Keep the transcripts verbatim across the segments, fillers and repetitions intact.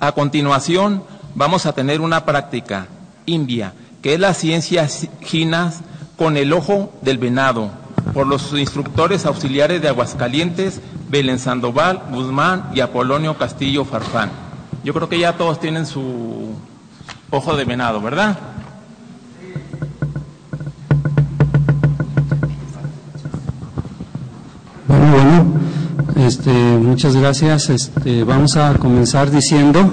A continuación, vamos a tener una práctica india, que es la ciencia Ginas con el ojo del venado, por los instructores auxiliares de Aguascalientes, Belén Sandoval, Guzmán y Apolonio Castillo Farfán. Yo creo que ya todos tienen su ojo de venado, ¿verdad? Bueno, bueno, este, muchas gracias. Este, vamos a comenzar diciendo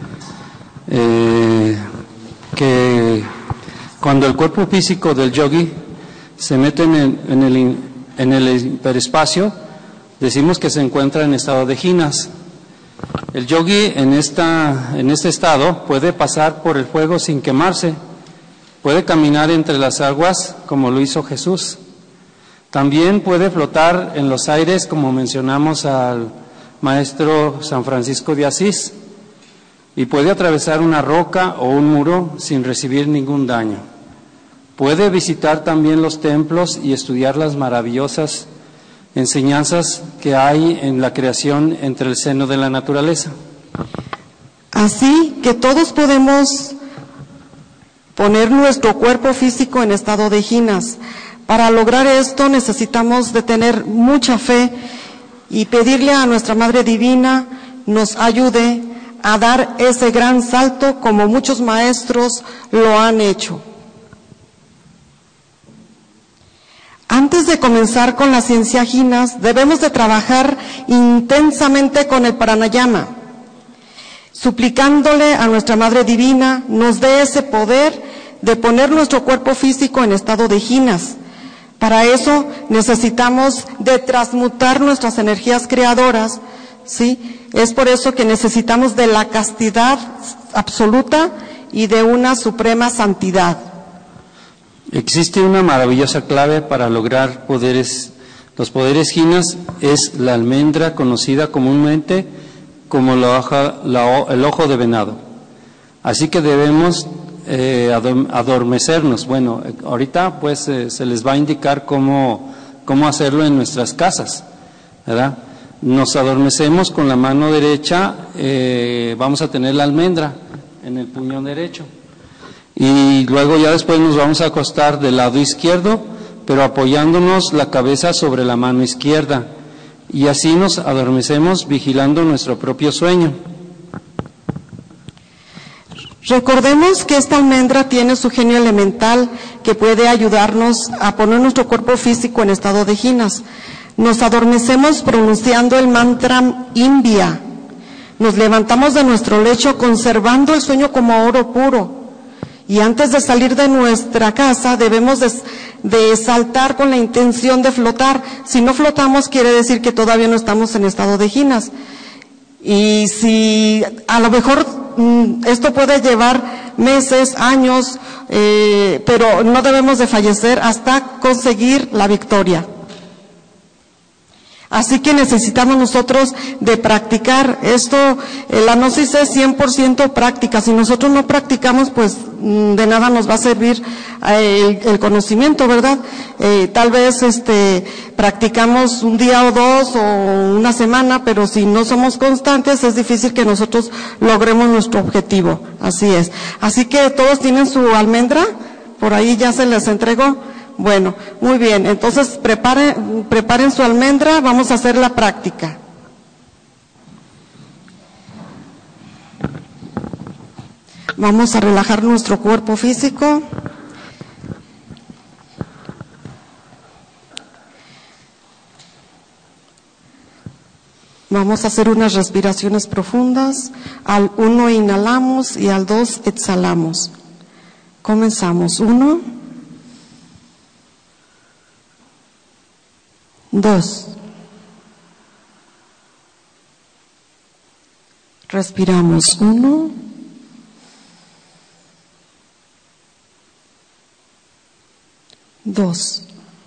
eh, que cuando el cuerpo físico del yogi se mete en el, en el, en el hiperespacio, decimos que se encuentra en estado de jinas. El yogi en, esta, en este estado puede pasar por el fuego sin quemarse, puede caminar entre las aguas como lo hizo Jesús. También puede flotar en los aires, como mencionamos al maestro San Francisco de Asís, y puede atravesar una roca o un muro sin recibir ningún daño. Puede visitar también los templos y estudiar las maravillosas enseñanzas que hay en la creación entre el seno de la naturaleza. Así que todos podemos poner nuestro cuerpo físico en estado de jinas. Para lograr esto necesitamos de tener mucha fe y pedirle a nuestra Madre Divina nos ayude a dar ese gran salto como muchos maestros lo han hecho. Antes de comenzar con la ciencia Ginas, debemos de trabajar intensamente con el pranayama, suplicándole a nuestra Madre Divina nos dé ese poder de poner nuestro cuerpo físico en estado de jinas. Para eso necesitamos de transmutar nuestras energías creadoras, ¿sí? Es por eso que necesitamos de la castidad absoluta y de una suprema santidad. Existe una maravillosa clave para lograr poderes, los poderes jinas, es la almendra conocida comúnmente como la hoja, la, el ojo de venado. Así que debemos eh, adormecernos. Bueno, ahorita pues eh, se les va a indicar cómo, cómo hacerlo en nuestras casas, ¿verdad? Nos adormecemos con la mano derecha, eh, vamos a tener la almendra en el puño derecho. Y luego ya después nos vamos a acostar del lado izquierdo, pero apoyándonos la cabeza sobre la mano izquierda. Y así nos adormecemos vigilando nuestro propio sueño. Recordemos que esta almendra tiene su genio elemental que puede ayudarnos a poner nuestro cuerpo físico en estado de jinas. Nos adormecemos pronunciando el mantra Invia. Nos levantamos de nuestro lecho conservando el sueño como oro puro. Y antes de salir de nuestra casa debemos de, de saltar con la intención de flotar. Si no flotamos quiere decir que todavía no estamos en estado de jinas. Y si a lo mejor mm, esto puede llevar meses, años, eh, pero no debemos de fallecer hasta conseguir la victoria. Así que necesitamos nosotros de practicar esto. La gnosis es cien por ciento práctica. Si nosotros no practicamos, pues de nada nos va a servir el, el conocimiento, ¿verdad? Eh, tal vez este practicamos un día o dos o una semana, pero si no somos constantes es difícil que nosotros logremos nuestro objetivo. Así es. Así que todos tienen su almendra, por ahí ya se les entregó. Bueno, muy bien, entonces preparen, preparen su almendra, vamos a hacer la práctica. Vamos a relajar nuestro cuerpo físico. Vamos a hacer unas respiraciones profundas. Al uno inhalamos y al dos exhalamos. Comenzamos. Uno. Dos. Respiramos. Uno. Dos.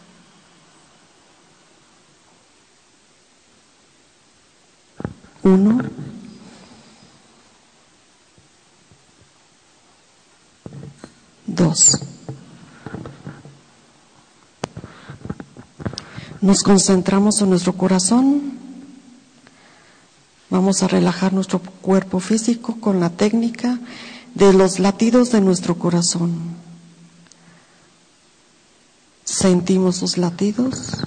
Uno. Dos. Nos concentramos en nuestro corazón. Vamos Vamos a relajar nuestro cuerpo físico con la técnica de los latidos de nuestro corazón. Sentimos sus latidos.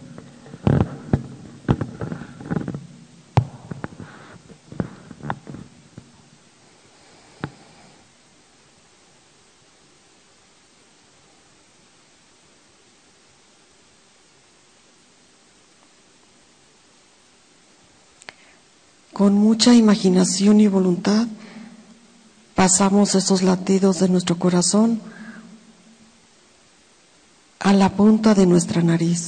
Con mucha imaginación y voluntad, pasamos esos latidos de nuestro corazón a la punta de nuestra nariz.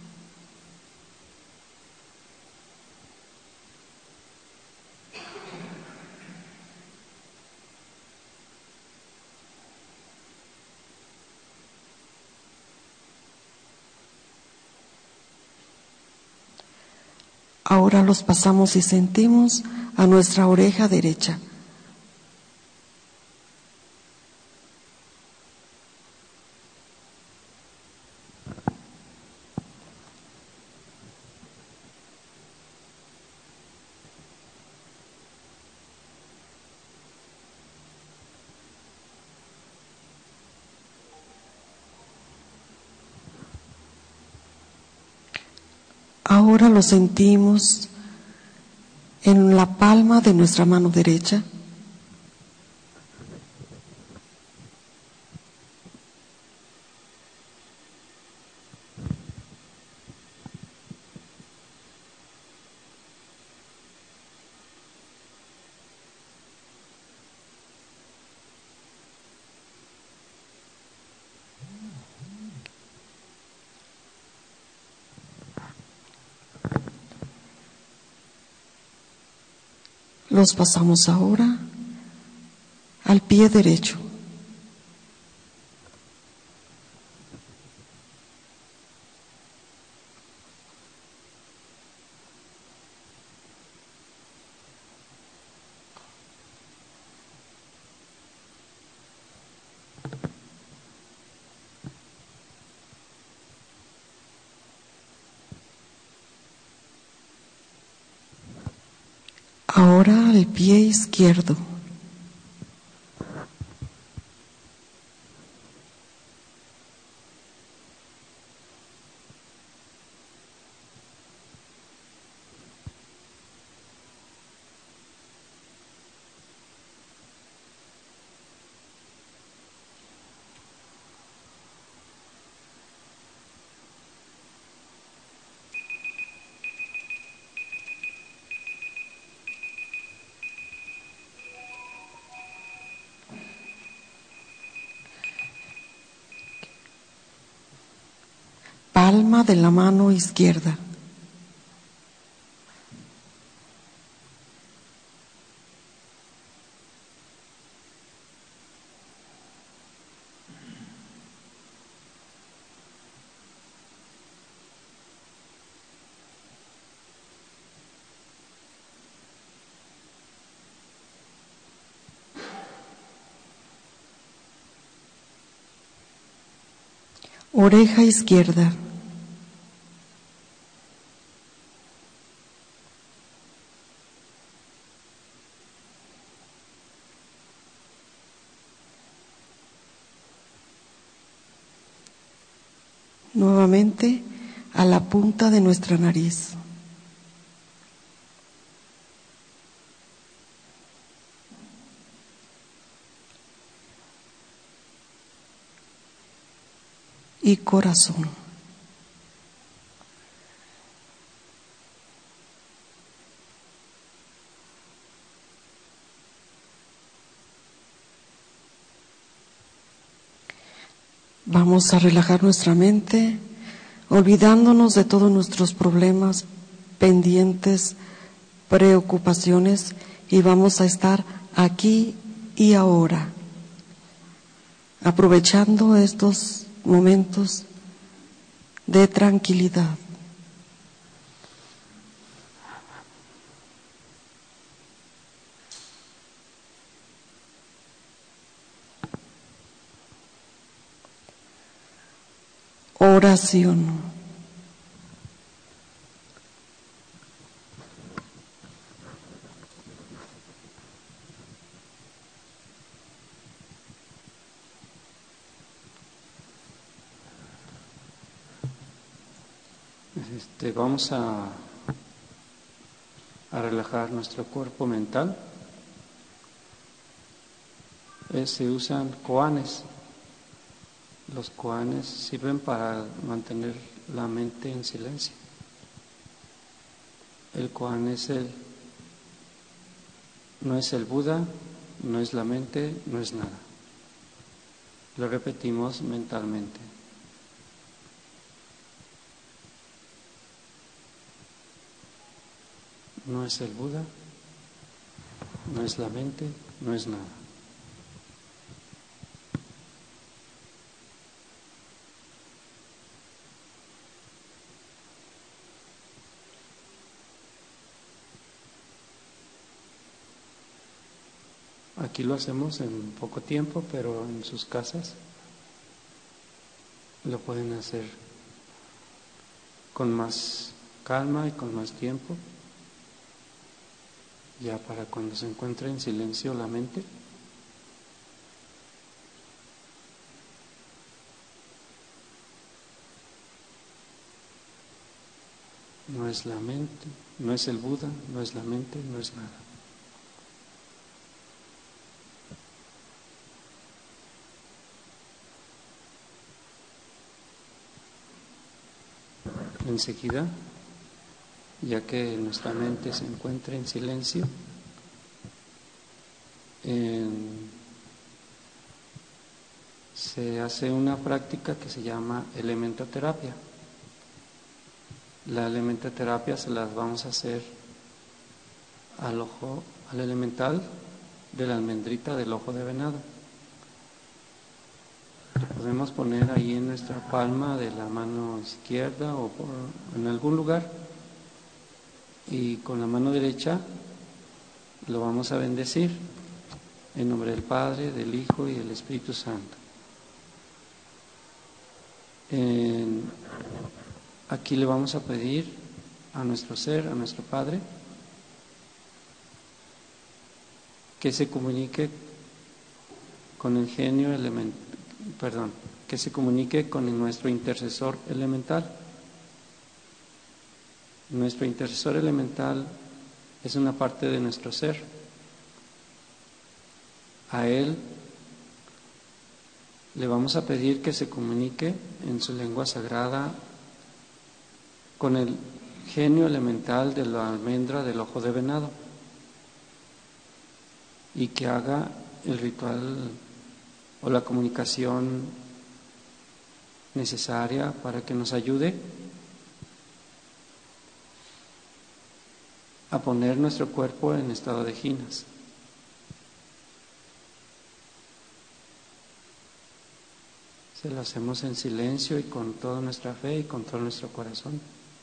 Ahora los pasamos y sentimos a nuestra oreja derecha. Ahora lo sentimos en la palma de nuestra mano derecha. Los pasamos ahora al pie derecho. Ahora al pie izquierdo. Palma de la mano izquierda. Oreja izquierda. Nuevamente a la punta de nuestra nariz. Y corazón. Vamos a relajar nuestra mente, olvidándonos de todos nuestros problemas, pendientes, preocupaciones, y vamos a estar aquí y ahora, aprovechando estos momentos de tranquilidad. Oración. Este, vamos a, a relajar nuestro cuerpo mental. Eh, se usan koanes. Los koanes sirven para mantener la mente en silencio. El koan es el, no es el Buda, no es la mente, no es nada. Lo repetimos mentalmente. No es el Buda, no es la mente, no es nada. Aquí lo hacemos en poco tiempo, pero en sus casas lo pueden hacer con más calma y con más tiempo, ya para cuando se encuentre en silencio la mente. No es la mente, no es el Buda, no es la mente, no es nada. Enseguida, ya que nuestra mente se encuentra en silencio, en, se hace una práctica que se llama elementoterapia. La elementoterapia se las vamos a hacer al ojo, al elemental de la almendrita del ojo de venado. Lo podemos poner ahí en nuestra palma de la mano izquierda o por, en algún lugar, y con la mano derecha lo vamos a bendecir en nombre del Padre, del Hijo y del Espíritu Santo. En, aquí le vamos a pedir a nuestro ser, a nuestro Padre, que se comunique con el genio elemental, perdón, que se comunique con nuestro intercesor elemental. Nuestro intercesor elemental es una parte de nuestro ser. A él le vamos a pedir que se comunique en su lengua sagrada con el genio elemental de la almendra del ojo de venado y que haga el ritual o la comunicación necesaria para que nos ayude a poner nuestro cuerpo en estado de jinas. Se lo hacemos en silencio y con toda nuestra fe y con todo nuestro corazón.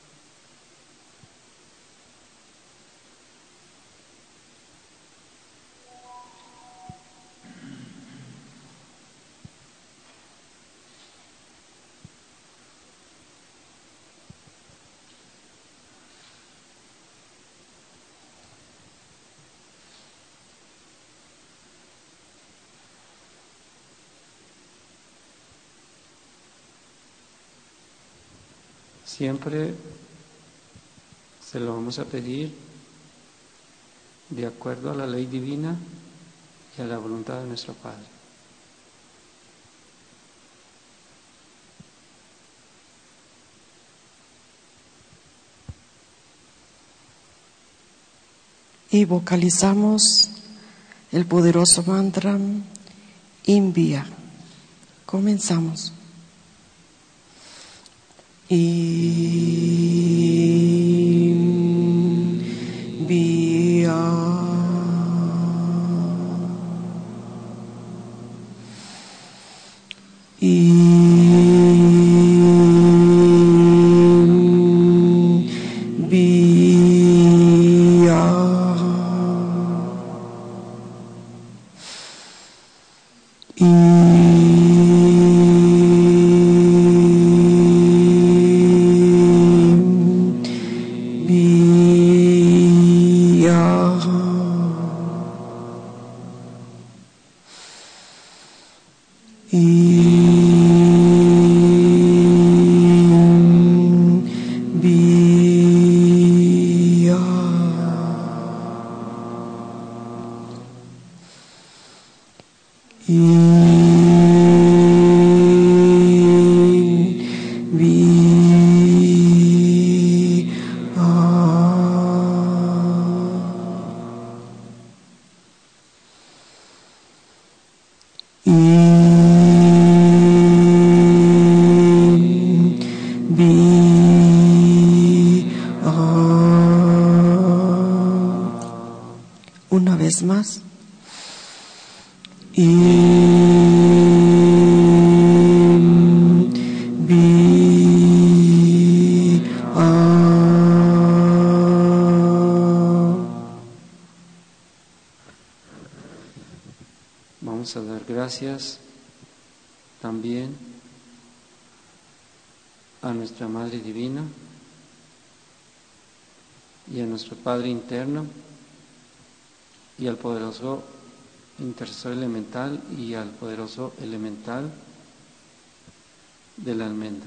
Siempre se lo vamos a pedir de acuerdo a la ley divina y a la voluntad de nuestro Padre. Y vocalizamos el poderoso mantra Invia. Comenzamos. Invia. Be Una vez más. Vamos a dar gracias también a nuestra Madre Divina y a nuestro Padre interno y al poderoso intercesor elemental y al poderoso elemental de la almendra.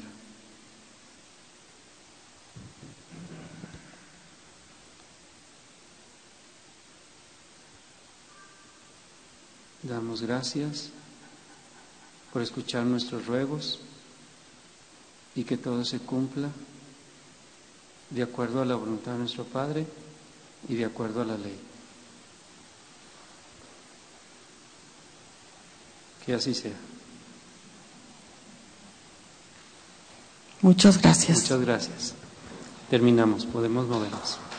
Damos gracias por escuchar nuestros ruegos y que todo se cumpla de acuerdo a la voluntad de nuestro Padre y de acuerdo a la ley. Que así sea. Muchas gracias. Muchas gracias. Terminamos, podemos movernos.